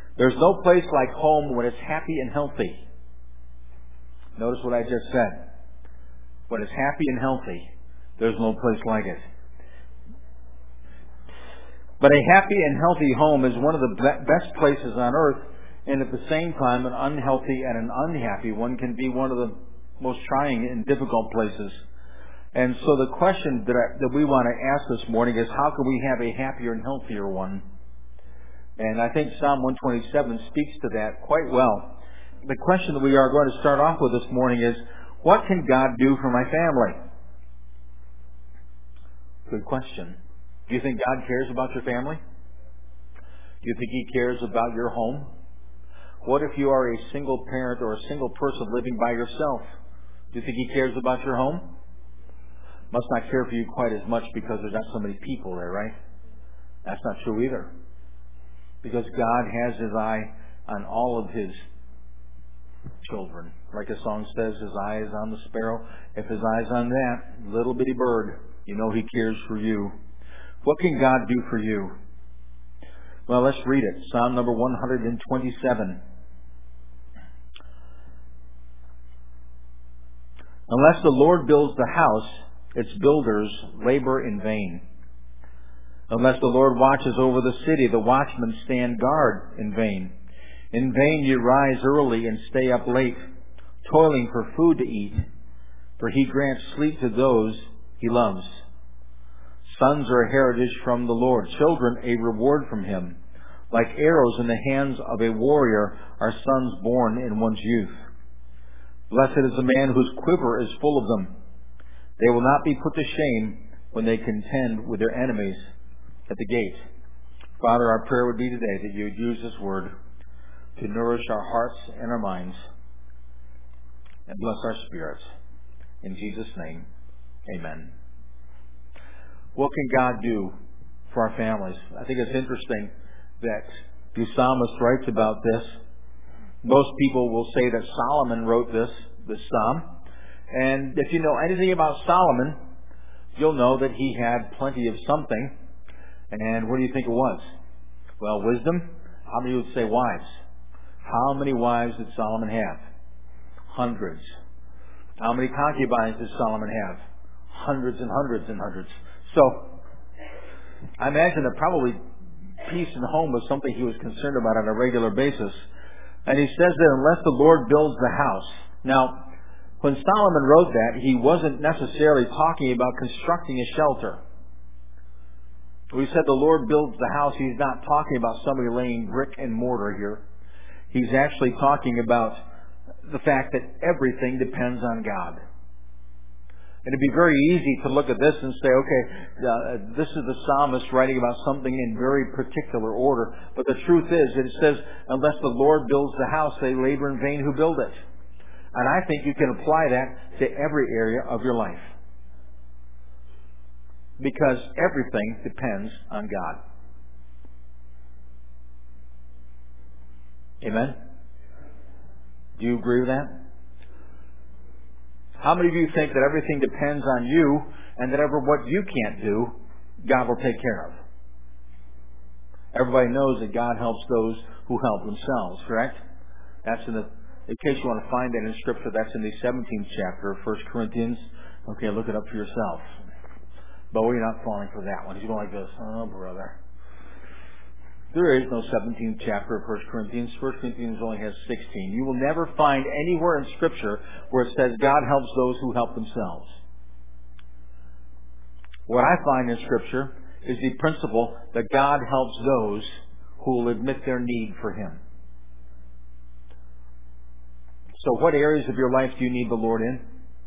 There's no place like home when it's happy and healthy. Notice what I just said. When it's happy and healthy, there's no place like it. But a happy and healthy home is one of the best places on earth, and at the same time, an unhealthy and an unhappy one can be one of the most trying and difficult places. And so the question that we want to ask this morning is, how can we have a happier and healthier one? And I think Psalm 127 speaks to that quite well. The question that we are going to start off with this morning is, what can God do for my family? Good question. Do you think God cares about your family? Do you think He cares about your home? What if you are a single parent or a single person living by yourself? Do you think He cares about your home? Must not care for you quite as much because there's not so many people there, right? That's not true either. Because God has His eye on all of His children. Like the song says, His eye is on the sparrow. If His eye is on that little bitty bird, you know He cares for you. What can God do for you? Well, let's read it. Psalm number 127. Unless the Lord builds the house, its builders labor in vain. Unless the Lord watches over the city, the watchmen stand guard in vain. In vain you rise early and stay up late, toiling for food to eat, for He grants sleep to those He loves. Sons are a heritage from the Lord, children a reward from Him. Like arrows in the hands of a warrior are sons born in one's youth. Blessed is the man whose quiver is full of them. They will not be put to shame when they contend with their enemies at the gate. Father, our prayer would be today that You would use this word to nourish our hearts and our minds and bless our spirits. In Jesus' name, amen. What can God do for our families? I think it's interesting that the psalmist writes about this. Most people will say that Solomon wrote this psalm. And if you know anything about Solomon, you'll know that he had plenty of something. And what do you think it was? Well, wisdom. How many would say wives? How many wives did Solomon have? Hundreds. How many concubines did Solomon have? Hundreds and hundreds and hundreds. So, I imagine that probably peace in the home was something he was concerned about on a regular basis. And he says that unless the Lord builds the house. Now, when Solomon wrote that, he wasn't necessarily talking about constructing a shelter. We said the Lord builds the house. He's not talking about somebody laying brick and mortar here. He's actually talking about the fact that everything depends on God. And it'd be very easy to look at this and say, okay, this is the psalmist writing about something in very particular order. But the truth is, it says, unless the Lord builds the house, they labor in vain who build it. And I think you can apply that to every area of your life. Because everything depends on God. Amen? Do you agree with that? How many of you think that everything depends on you and that what you can't do, God will take care of? Everybody knows that God helps those who help themselves, correct? That's in case you want to find that in Scripture, that's in the 17th chapter of 1 Corinthians. Okay, look it up for yourself. But you're not falling for that one. He's going like this. Oh, brother. There is no 17th chapter of 1 Corinthians. 1 Corinthians only has 16. You will never find anywhere in Scripture where it says God helps those who help themselves. What I find in Scripture is the principle that God helps those who will admit their need for Him. So what areas of your life do you need the Lord in?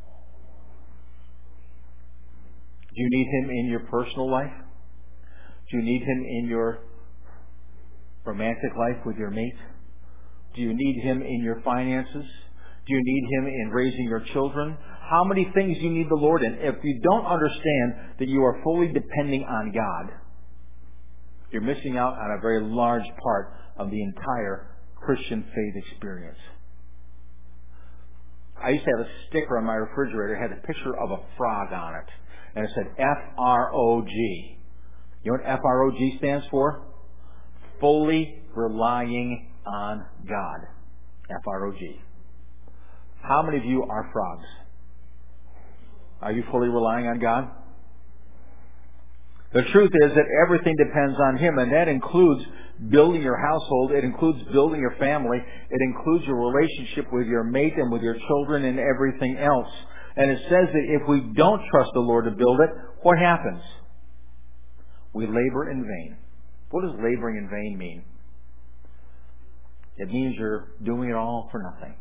Do you need Him in your personal life? Do you need Him in your romantic life with your mate? Do you need Him in your finances? Do you need Him in raising your children? How many things do you need the Lord in? If you don't understand that you are fully depending on God, you're missing out on a very large part of the entire Christian faith experience. I used to have a sticker on my refrigerator that had a picture of a frog on it. And it said F-R-O-G. You know what F-R-O-G stands for? Fully relying on God. F-R-O-G. How many of you are frogs? Are you fully relying on God? The truth is that everything depends on Him, and that includes building your household. It includes building your family. It includes your relationship with your mate and with your children and everything else. And it says that if we don't trust the Lord to build it, what happens? We labor in vain. What does laboring in vain mean? It means you're doing it all for nothing.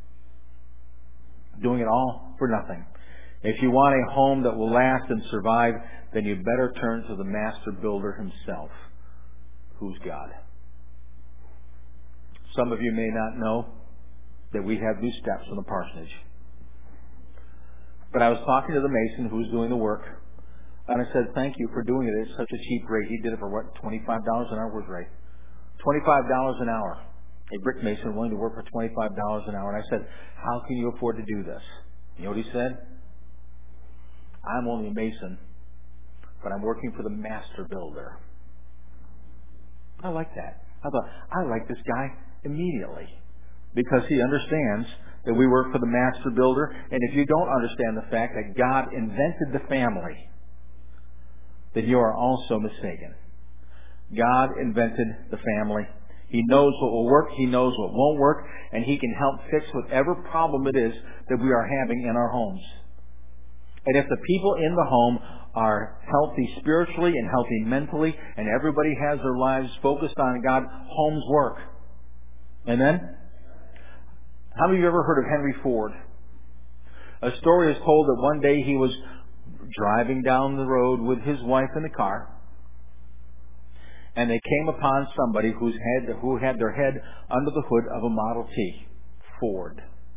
Doing it all for nothing. If you want a home that will last and survive, then you better turn to the master builder himself, who's God. Some of you may not know that we have these steps in the parsonage. But I was talking to the mason who's doing the work, and I said, thank you for doing it at such a cheap rate. He did it for what, $25 an hour? Where's Ray? $25 an hour. A brick mason willing to work for $25 an hour. And I said, how can you afford to do this? You know what he said? I'm only a mason, but I'm working for the master builder. I like that. I thought, I like this guy immediately, because he understands that we work for the master builder. And if you don't understand the fact that God invented the family, then you are also mistaken. God invented the family. He knows what will work, He knows what won't work, and He can help fix whatever problem it is that we are having in our homes. And if the people in the home are healthy spiritually and healthy mentally, and everybody has their lives focused on God, homes work. Amen? How many of you ever heard of Henry Ford? A story is told that one day he was driving down the road with his wife in the car, and they came upon somebody who had their head under the hood of a Model T, Ford.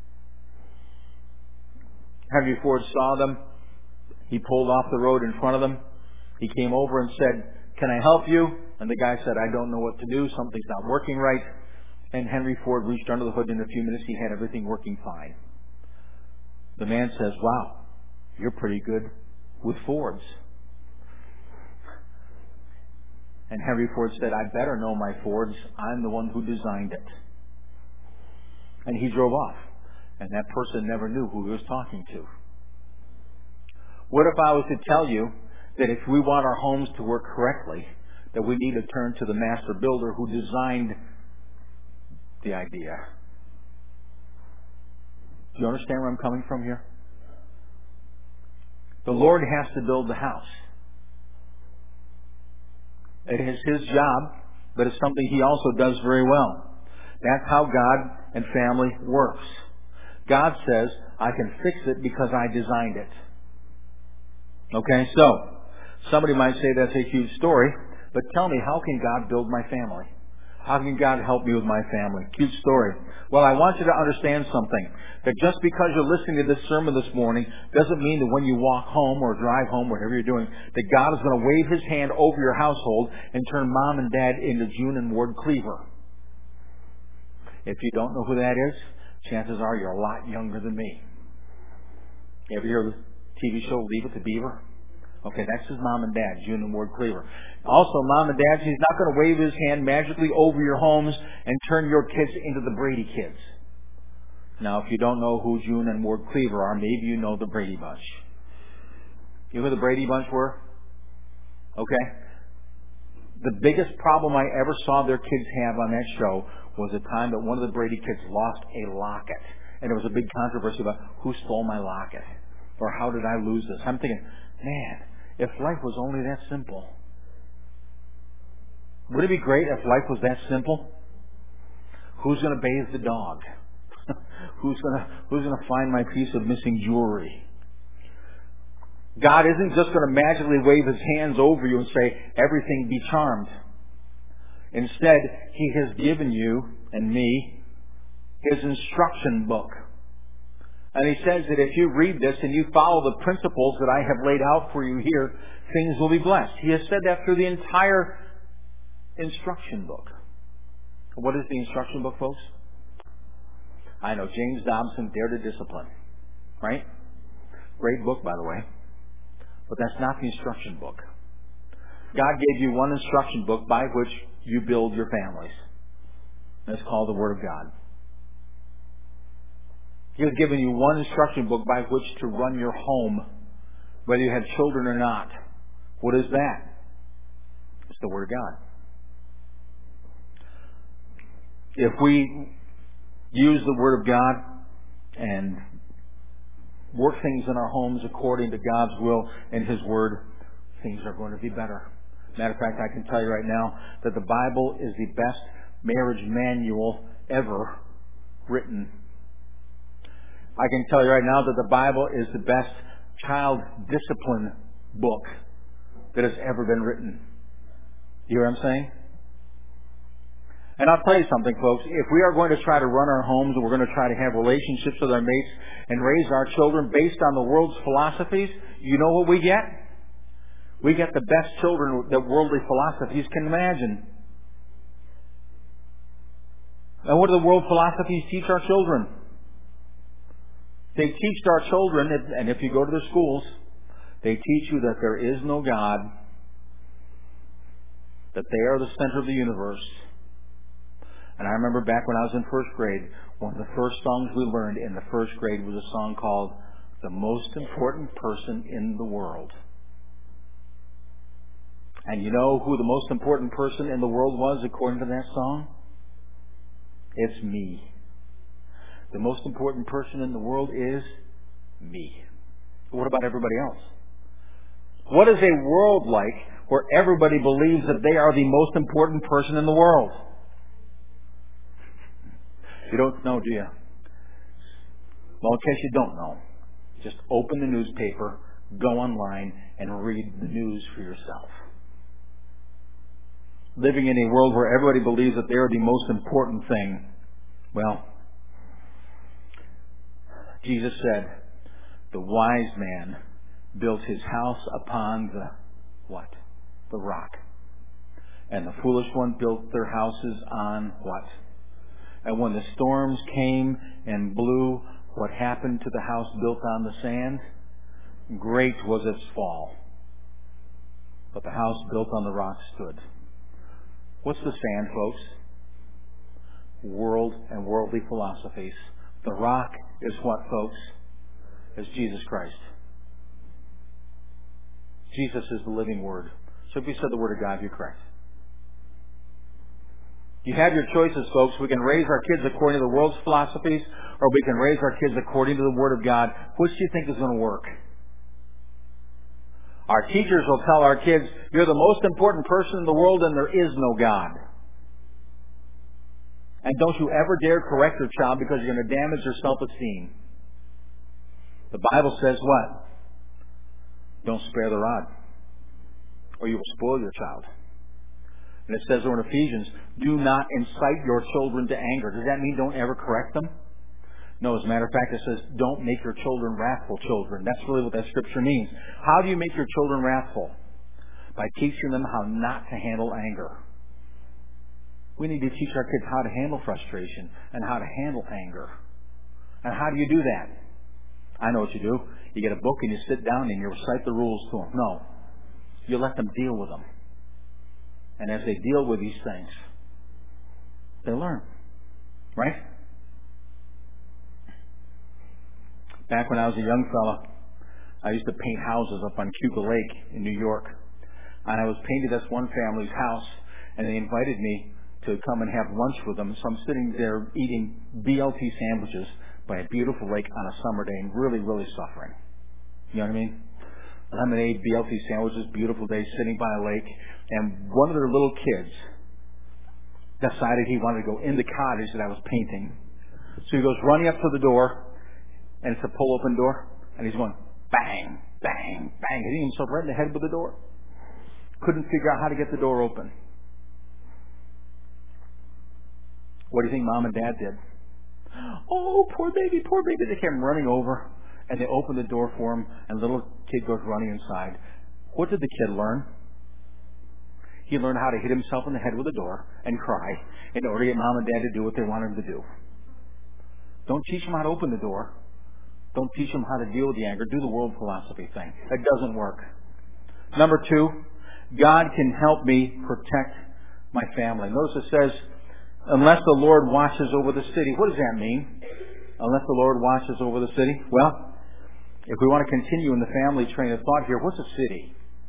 Henry Ford saw them. He pulled off the road in front of them. He came over and said, can I help you? And the guy said, I don't know what to do. Something's not working right. And Henry Ford reached under the hood. In a few minutes, he had everything working fine. The man says, wow, you're pretty good with Fords. And Henry Ford said, I better know my Fords. I'm the one who designed it. And he drove off. And that person never knew who he was talking to. What if I was to tell you that if we want our homes to work correctly, that we need to turn to the master builder who designed the idea? Do you understand where I'm coming from here? The Lord has to build the house. It is His job, but it's something He also does very well. That's how God and family works. God says, I can fix it because I designed it. Okay, so somebody might say that's a huge story, but tell me, how can God build my family? How can God help me with my family? Cute story. Well, I want you to understand something. That just because you're listening to this sermon this morning doesn't mean that when you walk home or drive home, whatever you're doing, that God is going to wave His hand over your household and turn mom and dad into June and Ward Cleaver. If you don't know who that is, chances are you're a lot younger than me. You ever hear the TV show Leave It to Beaver? Okay, that's his mom and dad, June and Ward Cleaver. Also, mom and dad, He's not going to wave His hand magically over your homes and turn your kids into the Brady kids. Now, if you don't know who June and Ward Cleaver are, maybe you know the Brady Bunch. You know who the Brady Bunch were? Okay. The biggest problem I ever saw their kids have on that show was the time that one of the Brady kids lost a locket. And there was a big controversy about who stole my locket, or how did I lose this. I'm thinking, man, if life was only that simple. Would it be great if life was that simple? Who's going to bathe the dog? Who's going to find my piece of missing jewelry? God isn't just going to magically wave His hands over you and say, everything be charmed. Instead, He has given you and me His instruction book. And He says that if you read this and you follow the principles that I have laid out for you here, things will be blessed. He has said that through the entire instruction book. What is the instruction book, folks? I know, James Dobson, Dare to Discipline. Right? Great book, by the way. But that's not the instruction book. God gave you one instruction book by which you build your families. And it's called the Word of God. He has given you one instruction book by which to run your home, whether you have children or not. What is that? It's the Word of God. If we use the Word of God and work things in our homes according to God's will and His Word, things are going to be better. Matter of fact, I can tell you right now that the Bible is the best marriage manual ever written. I can tell you right now that the Bible is the best child discipline book that has ever been written. You hear what I'm saying? And I'll tell you something, folks. If we are going to try to run our homes and we're going to try to have relationships with our mates and raise our children based on the world's philosophies, you know what we get? We get the best children that worldly philosophies can imagine. And what do the world philosophies teach our children? They teach our children, and if you go to the schools, they teach you that there is no God, that they are the center of the universe. And I remember back when I was in first grade, one of the first songs we learned in the first grade was a song called "The Most Important Person in the World." And you know who the most important person in the world was according to that song? It's me. The most important person in the world is me. What about everybody else? What is a world like where everybody believes that they are the most important person in the world? You don't know, do you? Well, in case you don't know, just open the newspaper, go online, and read the news for yourself. Living in a world where everybody believes that they are the most important thing. Well, Jesus said, the wise man built his house upon the what? The rock. And the foolish one built their houses on what? And when the storms came and blew, what happened to the house built on the sand? Great was its fall. But the house built on the rock stood. What's the sand, folks? World and worldly philosophies. The rock is what, folks? Is Jesus Christ. Jesus is the living Word. So if you said the Word of God, you're correct. You have your choices, folks. We can raise our kids according to the world's philosophies, or we can raise our kids according to the Word of God. Which do you think is going to work? Our teachers will tell our kids, you're the most important person in the world and there is no God. And don't you ever dare correct your child because you're going to damage their self-esteem. The Bible says what? Don't spare the rod, or you will spoil your child. And it says over in Ephesians, do not incite your children to anger. Does that mean don't ever correct them? No, as a matter of fact, it says don't make your children wrathful children. That's really what that scripture means. How do you make your children wrathful? By teaching them how not to handle anger. We need to teach our kids how to handle frustration and how to handle anger. And how do you do that? I know what you do. You get a book and you sit down and you recite the rules to them. No. You let them deal with them. And as they deal with these things, they learn. Right? Back when I was a young fella, I used to paint houses up on Cuba Lake in New York. And I was painting this one family's house, and they invited me to come and have lunch with them. So I'm sitting there eating BLT sandwiches by a beautiful lake on a summer day and really, really suffering. You know what I mean? Lemonade, BLT sandwiches, beautiful day, sitting by a lake. And one of their little kids decided he wanted to go in the cottage that I was painting. So he goes running up to the door, and it's a pull-open door, and he's going bang, bang, bang, hitting himself right in the head with the door. Couldn't figure out how to get the door open. What do you think Mom and Dad did? Oh, poor baby, poor baby. They came running over, and they opened the door for him, and the little kid goes running inside. What did the kid learn? He learned how to hit himself in the head with a door and cry in order to get Mom and Dad to do what they wanted him to do. Don't teach them how to open the door. Don't teach them how to deal with the anger. Do the world philosophy thing. That doesn't work. Number 2, God can help me protect my family. Notice it says, Unless the Lord watches over the city. What does that mean? Unless the Lord watches over the city? Well, if we want to continue in the family train of thought here, what's a city?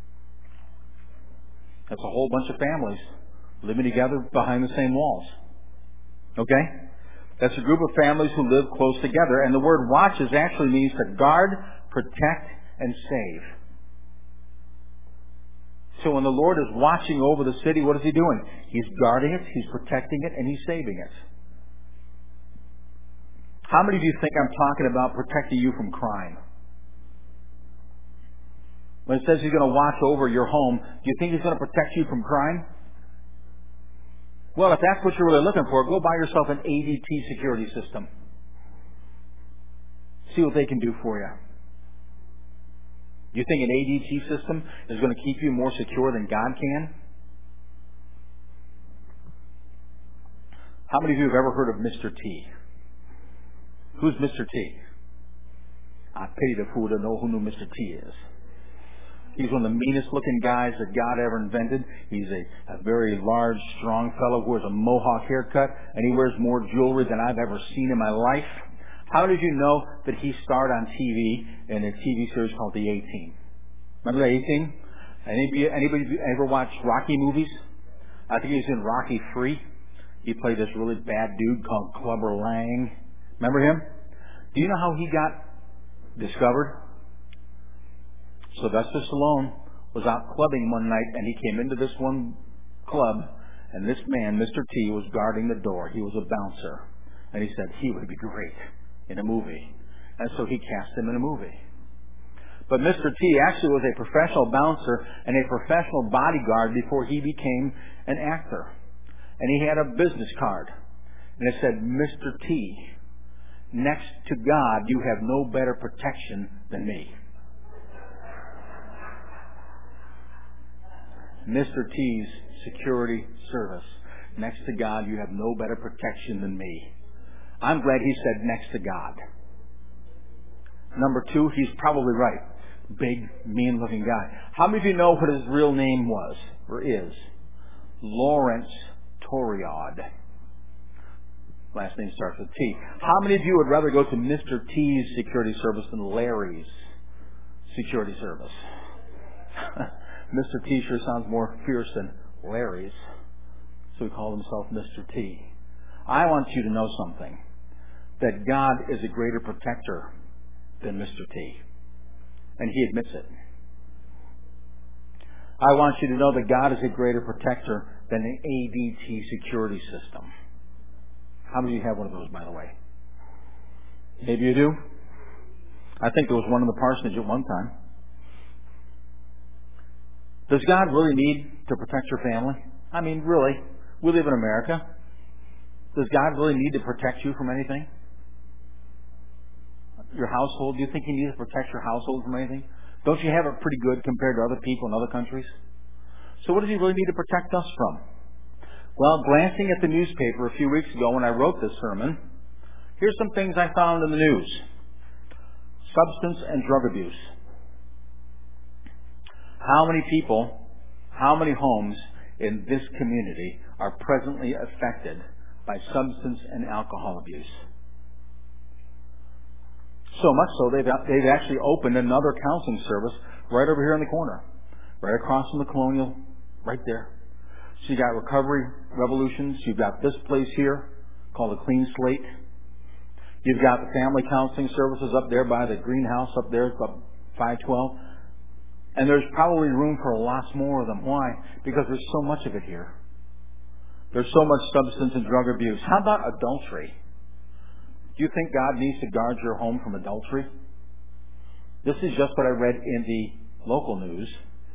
That's a whole bunch of families living together behind the same walls. Okay? That's a group of families who live close together. And the word watches actually means to guard, protect, and save. So when the Lord is watching over the city, what is He doing? He's guarding it, He's protecting it, and He's saving it. How many of you think I'm talking about protecting you from crime? When it says He's going to watch over your home, do you think He's going to protect you from crime? Well, if that's what you're really looking for, go buy yourself an ADT security system. See what they can do for you. You think an ADT system is going to keep you more secure than God can? How many of you have ever heard of Mr. T? Who's Mr. T? I pity the fool to know who knew Mr. T is. He's one of the meanest looking guys that God ever invented. He's a very large, strong fellow who wears a mohawk haircut, and he wears more jewelry than I've ever seen in my life. How did you know that he starred on TV in a TV series called The A-Team? Remember The A-Team? Anybody ever watch Rocky movies? I think he was in Rocky III. He played this really bad dude called Clubber Lang. Remember him? Do you know how he got discovered? Sylvester Stallone was out clubbing one night, and he came into this one club, and this man, Mr. T, was guarding the door. He was a bouncer. And he said he would be great in a movie. And so he cast him in a movie. But Mr. T actually was a professional bouncer and a professional bodyguard before he became an actor. And he had a business card. And it said, Mr. T, next to God, you have no better protection than me. Mr. T's security service. Next to God, you have no better protection than me. I'm glad he said next to God. Number two, he's probably right. Big, mean-looking guy. How many of you know what his real name was, or is? Lawrence Toriod. Last name starts with T. How many of you would rather go to Mr. T's security service than Larry's security service? Mr. T sure sounds more fierce than Larry's. So he called himself Mr. T. I want you to know something. That God is a greater protector than Mr. T. And he admits it. I want you to know that God is a greater protector than an ADT security system. How many of you have one of those, by the way? Maybe you do. I think there was one in the parsonage at one time. Does God really need to protect your family? I mean, really. We live in America. Does God really need to protect you from anything? Your household? Do you think He needs to protect your household from anything? Don't you have it pretty good compared to other people in other countries? So what does He really need to protect us from? Well, glancing at the newspaper a few weeks ago when I wrote this sermon, here's some things I found in the news. Substance and drug abuse. How many people, how many homes in this community are presently affected by substance and alcohol abuse? So much so they've actually opened another counseling service right over here in the corner, right across from the Colonial, right there. So you got Recovery Revolutions. You've got this place here called the Clean Slate. You've got the family counseling services up there by the greenhouse up there, about 512. And there's probably room for lots more of them. Why? Because there's so much of it here. There's so much substance and drug abuse. How about adultery? Do you think God needs to guard your home from adultery? This is just what I read in the local news.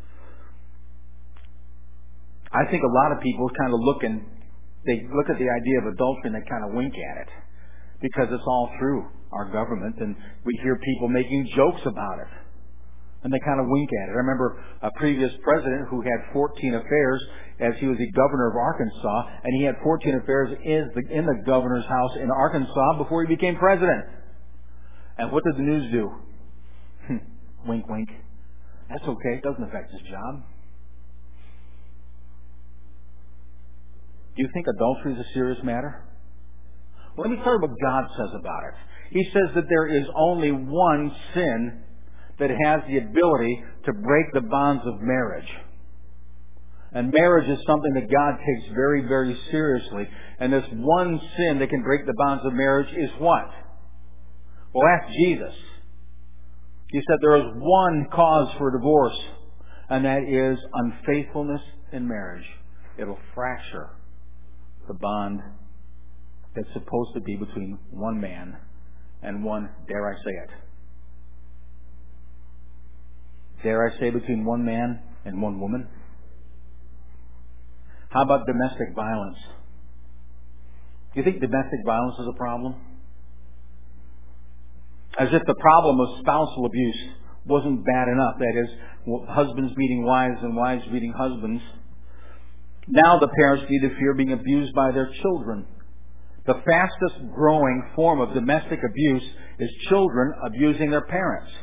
I think a lot of people kind of they look at the idea of adultery and they kind of wink at it because it's all through our government and we hear people making jokes about it. And they kind of wink at it. I remember a previous president who had 14 affairs as he was the governor of Arkansas, and he had 14 affairs in the governor's house in Arkansas before he became president. And what did the news do? Wink, wink. That's okay. It doesn't affect his job. Do you think adultery is a serious matter? Well, let me tell you what God says about it. He says that there is only one sin that has the ability to break the bonds of marriage. And marriage is something that God takes very, very seriously. And this one sin that can break the bonds of marriage is what? Well, ask Jesus. He said there is one cause for divorce, and that is unfaithfulness in marriage. It'll fracture the bond that's supposed to be between one man and one, dare I say it, dare I say between one man and one woman? How about domestic violence? Do you think domestic violence is a problem? As if the problem of spousal abuse wasn't bad enough. That is, husbands beating wives and wives beating husbands. Now the parents need to fear being abused by their children. The fastest growing form of domestic abuse is children abusing their parents.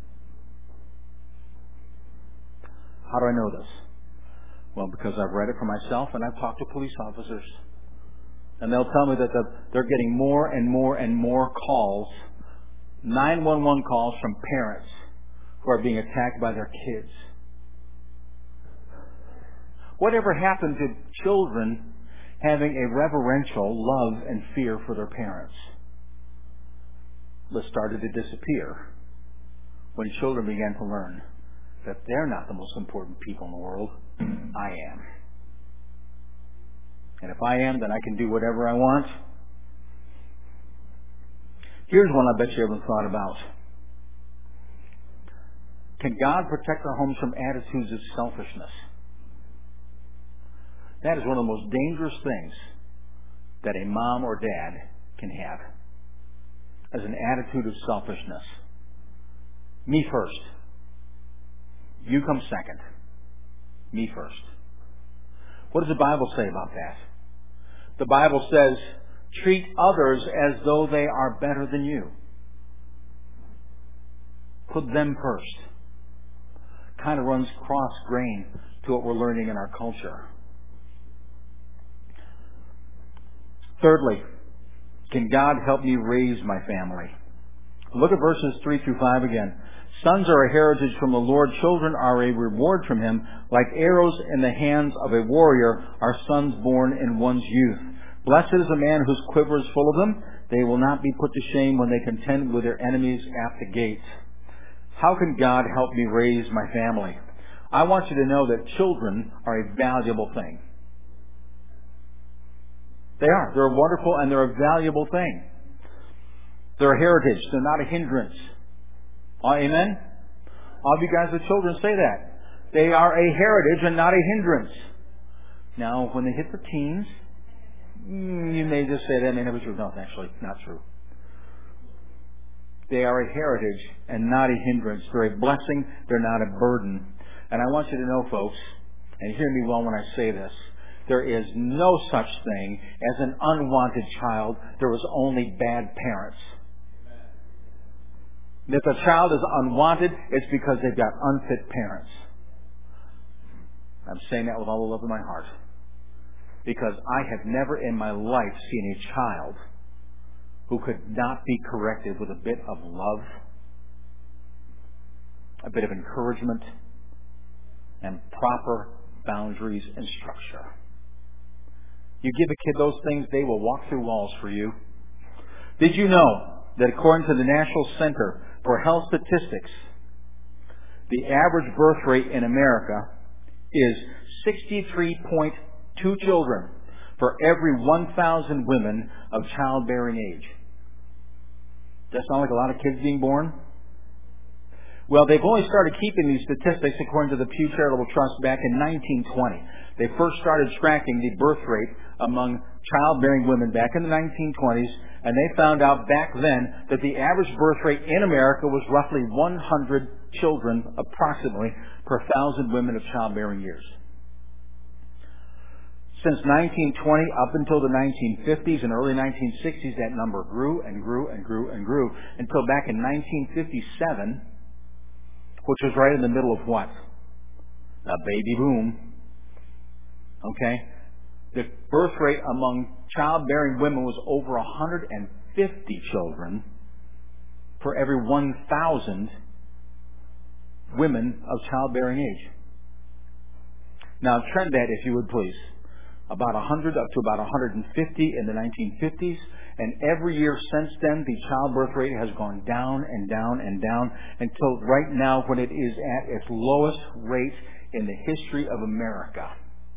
How do I know this? Well, because I've read it for myself and I've talked to police officers. And they'll tell me that they're getting more and more and more calls, 911 calls from parents who are being attacked by their kids. Whatever happened to children having a reverential love and fear for their parents? It started to disappear when children began to learn that they're not the most important people in the world. I am. And if I am, then I can do whatever I want. Here's one I bet you haven't thought about. Can God protect our homes from attitudes of selfishness? That is one of the most dangerous things that a mom or dad can have, as an attitude of selfishness. Me first. You come second. Me first. What does the Bible say about that? The Bible says, treat others as though they are better than you. Put them first. Kind of runs cross-grain to what we're learning in our culture. Thirdly, can God help me raise my family? Look at verses 3 through 5 again. Sons are a heritage from the Lord. Children are a reward from Him. Like arrows in the hands of a warrior are sons born in one's youth. Blessed is a man whose quiver is full of them. They will not be put to shame when they contend with their enemies at the gates. How can God help me raise my family? I want you to know that children are a valuable thing. They are. They're wonderful and they're a valuable thing. They're a heritage. They're not a hindrance. Amen? All of you guys with children say that. They are a heritage and not a hindrance. Now, when they hit the teens, you may just say that may never be true. No, actually, not true. They are a heritage and not a hindrance. They're a blessing. They're not a burden. And I want you to know, folks, and hear me well when I say this, there is no such thing as an unwanted child. There is only bad parents. If a child is unwanted, it's because they've got unfit parents. I'm saying that with all the love in my heart. Because I have never in my life seen a child who could not be corrected with a bit of love, a bit of encouragement, and proper boundaries and structure. You give a kid those things, they will walk through walls for you. Did you know that according to the National Center for Health Statistics, the average birth rate in America is 63.2 children for every 1,000 women of childbearing age? Does that sound like a lot of kids being born? Well, they've only started keeping these statistics according to the Pew Charitable Trust back in 1920. They first started tracking the birth rate among childbearing women back in the 1920s, and they found out back then that the average birth rate in America was roughly 100 children, approximately, per 1,000 women of childbearing years. Since 1920 up until the 1950s and early 1960s, that number grew and grew and grew and grew until back in 1957, which was right in the middle of what? A baby boom. Okay? The birth rate among childbearing women was over 150 children for every 1,000 women of childbearing age. Now trend that, if you would please. About 100 up to about 150 in the 1950s. And every year since then, the childbirth rate has gone down and down and down until right now when it is at its lowest rate in the history of America.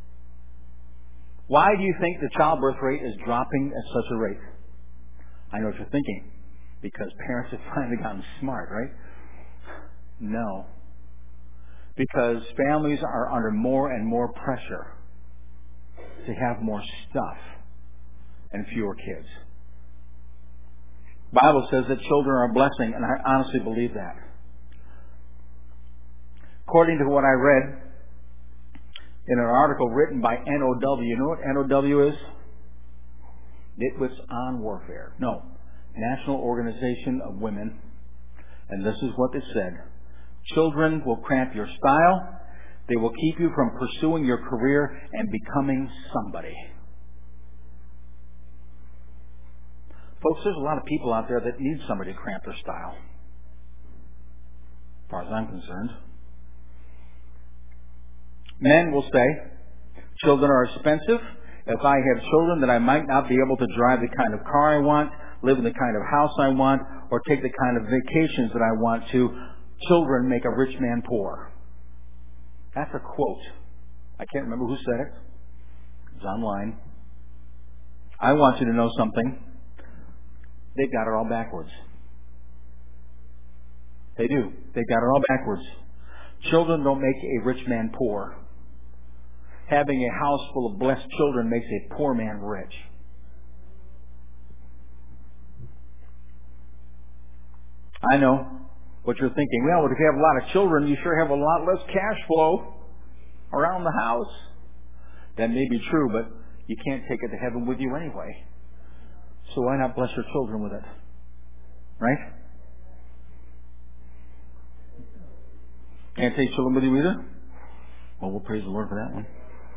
Why do you think the childbirth rate is dropping at such a rate? I know what you're thinking. Because parents have finally gotten smart, right? No. Because families are under more and more pressure to have more stuff and fewer kids. The Bible says that children are a blessing, and I honestly believe that. According to what I read in an article written by NOW, you know what NOW is? Nitwits on Warfare. No. National Organization of Women. And this is what it said. Children will cramp your style. They will keep you from pursuing your career and becoming somebody. Folks, there's a lot of people out there that need somebody to cramp their style, as far as I'm concerned. Men will say, children are expensive. If I have children, then I might not be able to drive the kind of car I want, live in the kind of house I want, or take the kind of vacations that I want to. Children make a rich man poor. That's a quote. I can't remember who said it. It's online. I want you to know something. They've got it all backwards. They do. They've got it all backwards. Children don't make a rich man poor. Having a house full of blessed children makes a poor man rich. I know what you're thinking. Well, if you have a lot of children, you sure have a lot less cash flow around the house. That may be true, but you can't take it to heaven with you anyway. So why not bless your children with it? Right? Can't take children with you either? Well, we'll praise the Lord for that one.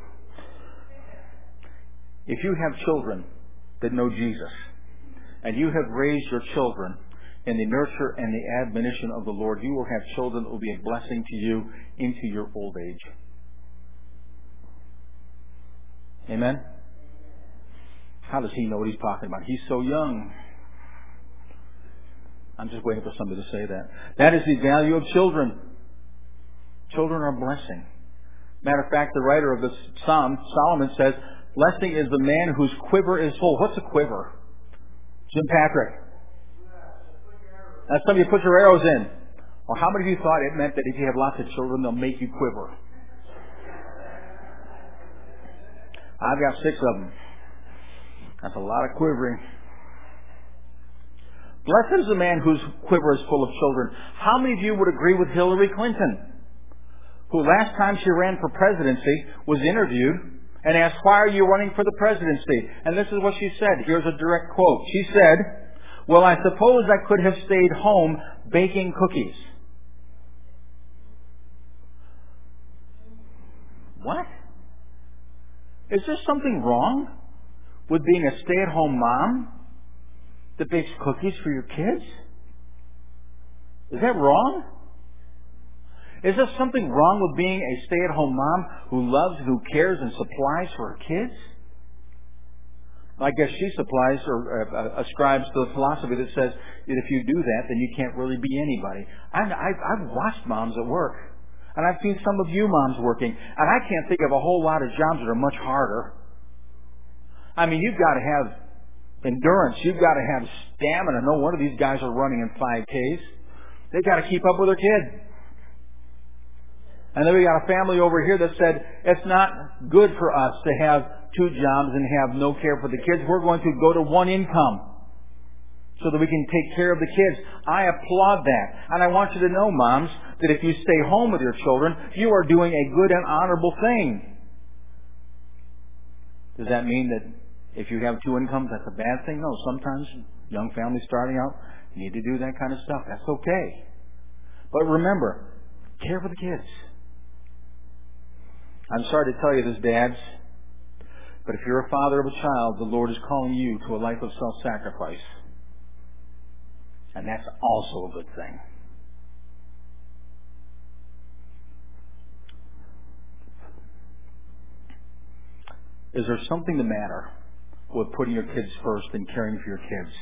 If you have children that know Jesus, and you have raised your children in the nurture and the admonition of the Lord, you will have children that will be a blessing to you into your old age. Amen? How does he know what he's talking about? He's so young. I'm just waiting for somebody to say that. That is the value of children. Children are a blessing. Matter of fact, the writer of this psalm, Solomon, says, blessing is the man whose quiver is full. What's a quiver? Jim Patrick. That's something you put your arrows in. Or how many of you thought it meant that if you have lots of children, they'll make you quiver? I've got 6 of them. That's a lot of quivering. Blessed is the man whose quiver is full of children. How many of you would agree with Hillary Clinton, who last time she ran for presidency was interviewed and asked, why are you running for the presidency? And this is what she said. Here's a direct quote. She said, well, I suppose I could have stayed home baking cookies. What? Is there something wrong with being a stay-at-home mom that bakes cookies for your kids? Is that wrong? Is there something wrong with being a stay-at-home mom who loves, who cares, and supplies for her kids? I guess she supplies or ascribes to the philosophy that says that if you do that, then you can't really be anybody. I've watched moms at work, and I've seen some of you moms working, and I can't think of a whole lot of jobs that are much harder. I mean, you've got to have endurance. You've got to have stamina. No wonder these guys are running in 5Ks. They've got to keep up with their kid. And then we got a family over here that said, it's not good for us to have 2 jobs and have no care for the kids. We're going to go to 1 income so that we can take care of the kids. I applaud that. And I want you to know, moms, that if you stay home with your children, you are doing a good and honorable thing. Does that mean that if you have 2 incomes, that's a bad thing? No, sometimes young families starting out need to do that kind of stuff. That's okay. But remember, care for the kids. I'm sorry to tell you this, dads. But if you're a father of a child, the Lord is calling you to a life of self-sacrifice. And that's also a good thing. Is there something the matter with putting your kids first and caring for your kids?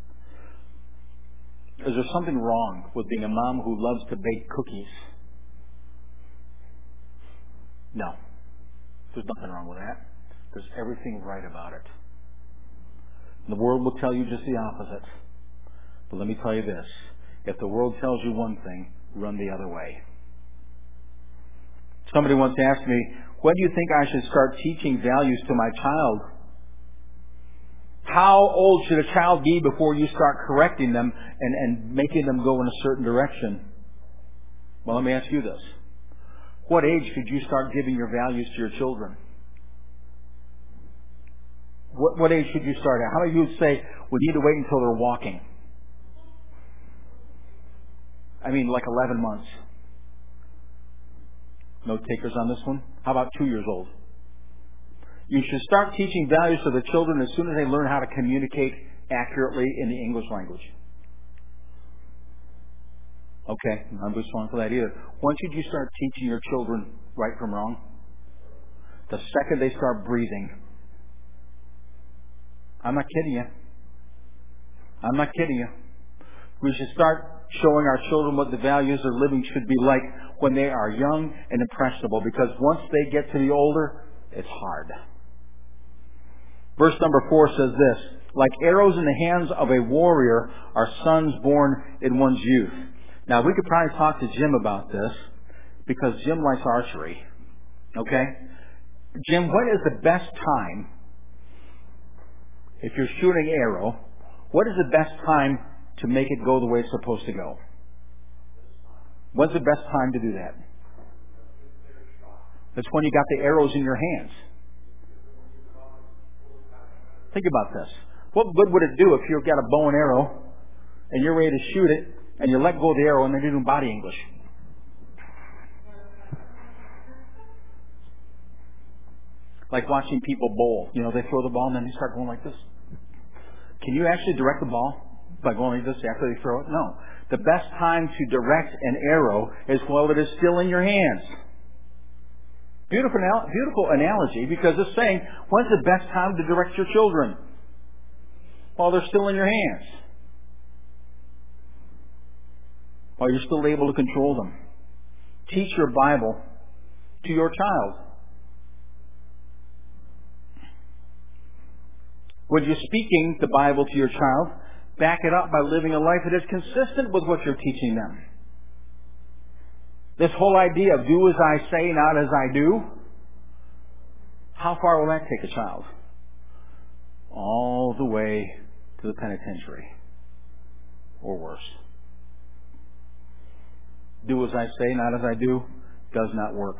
Is there something wrong with being a mom who loves to bake cookies? No. There's nothing wrong with that. There's everything right about it. The world will tell you just the opposite. But let me tell you this. If the world tells you one thing, run the other way. Somebody once asked me, when do you think I should start teaching values to my child? How old should a child be before you start correcting them and making them go in a certain direction? Well, let me ask you this. What age should you start giving your values to your children? What age should you start at? How many of you would say we need to wait until they're walking? I mean, like 11 months. No takers on this one? How about 2 years old? You should start teaching values to the children as soon as they learn how to communicate accurately in the English language. Okay, I'm responding for that either. When should you start teaching your children right from wrong? The second they start breathing. I'm not kidding you. I'm not kidding you. We should start showing our children what the values of living should be like when they are young and impressionable, because once they get to be older, it's hard. Verse number 4 says this, like arrows in the hands of a warrior are sons born in one's youth. Now, we could probably talk to Jim about this, because Jim likes archery. Okay? Jim, what is the best time, if you're shooting an arrow, what is the best time to make it go the way it's supposed to go? When's the best time to do that? That's when you got the arrows in your hands. Think about this. What good would it do if you've got a bow and arrow and you're ready to shoot it and you let go of the arrow and they're doing body English? Like watching people bowl. You know, they throw the ball and then they start going like this. Can you actually direct the ball by going like this after they throw it? No. The best time to direct an arrow is while it is still in your hands. Beautiful analogy, because it's saying, when's the best time to direct your children? While they're still in your hands. While you're still able to control them. Teach your Bible to your child. When you're speaking the Bible to your child, back it up by living a life that is consistent with what you're teaching them. This whole idea of do as I say, not as I do, how far will that take a child? All the way to the penitentiary. Or worse. Do as I say, not as I do, does not work.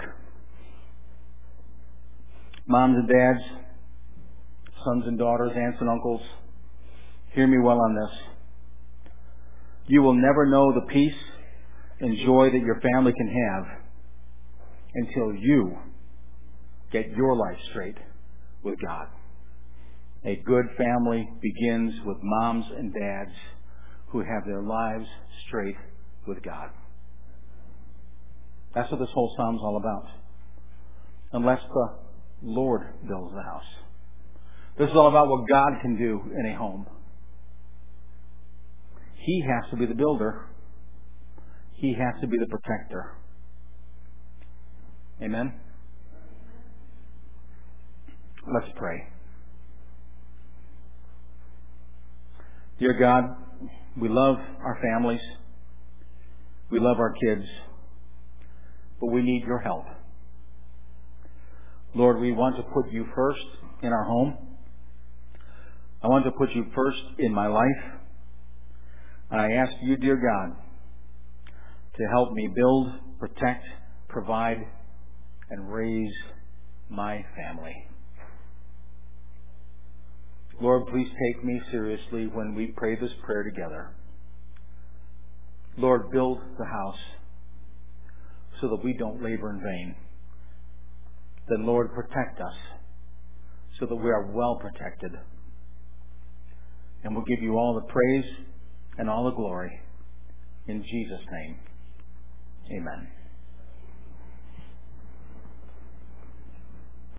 Moms and dads, sons and daughters, aunts and uncles, hear me well on this. You will never know the peace and joy that your family can have until you get your life straight with God. A good family begins with moms and dads who have their lives straight with God. That's what this whole psalm's all about. Unless the Lord builds the house. This is all about what God can do in a home. He has to be the builder. He has to be the protector. Amen? Let's pray. Dear God, we love our families. We love our kids. But we need your help. Lord, we want to put you first in our home. I want to put you first in my life. And I ask you, dear God, to help me build, protect, provide, and raise my family. Lord, please take me seriously when we pray this prayer together. Lord, build the house so that we don't labor in vain. Then, Lord, protect us so that we are well protected. And we'll give you all the praise and all the glory. In Jesus' name, amen.